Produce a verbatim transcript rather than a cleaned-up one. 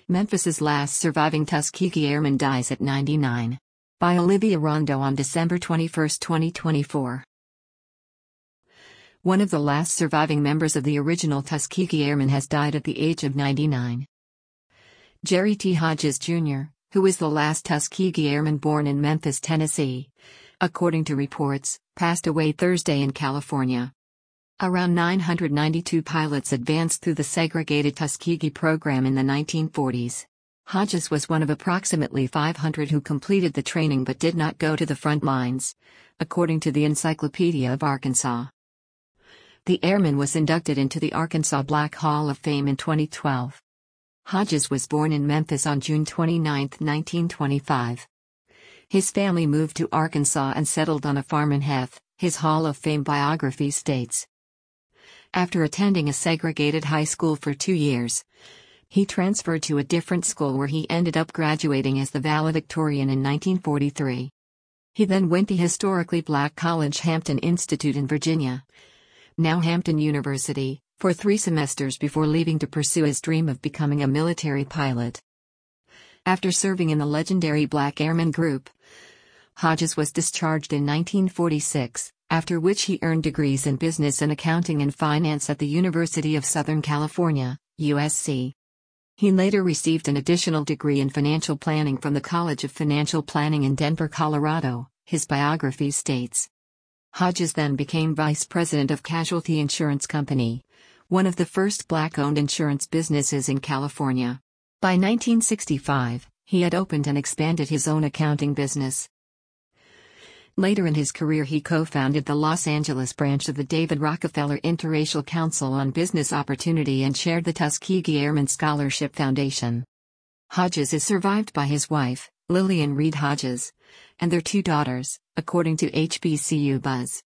Memphis's last surviving Tuskegee Airman dies at ninety-nine. By Olivia Rondo on December twenty-first, twenty twenty-four. One of the last surviving members of the original Tuskegee Airmen has died at the age of ninety-nine. Jerry T. Hodges, Junior, who is the last Tuskegee Airman born in Memphis, Tennessee, according to reports, passed away Thursday in California. Around nine hundred ninety-two pilots advanced through the segregated Tuskegee program in the nineteen forties. Hodges was one of approximately five hundred who completed the training but did not go to the front lines, according to the Encyclopedia of Arkansas. The airman was inducted into the Arkansas Black Hall of Fame in twenty twelve. Hodges was born in Memphis on June twenty-ninth, nineteen twenty-five. His family moved to Arkansas and settled on a farm in Heth, his Hall of Fame biography states. After attending a segregated high school for two years, he transferred to a different school where he ended up graduating as the valedictorian in nineteen forty-three. He then went to historically black college Hampton Institute in Virginia, now Hampton University, for three semesters before leaving to pursue his dream of becoming a military pilot. After serving in the legendary Black Airman Group, Hodges was discharged in nineteen forty-six, after which he earned degrees in business and accounting and finance at the University of Southern California, U S C. He later received an additional degree in financial planning from the College of Financial Planning in Denver, Colorado, his biography states. Hodges then became vice president of Casualty Insurance Company, one of the first black-owned insurance businesses in California. By nineteen sixty-five, he had opened and expanded his own accounting business. Later in his career he co-founded the Los Angeles branch of the David Rockefeller Interracial Council on Business Opportunity and chaired the Tuskegee Airmen Scholarship Foundation. Hodges is survived by his wife, Lillian Reed Hodges, and their two daughters, according to H B C U Buzz.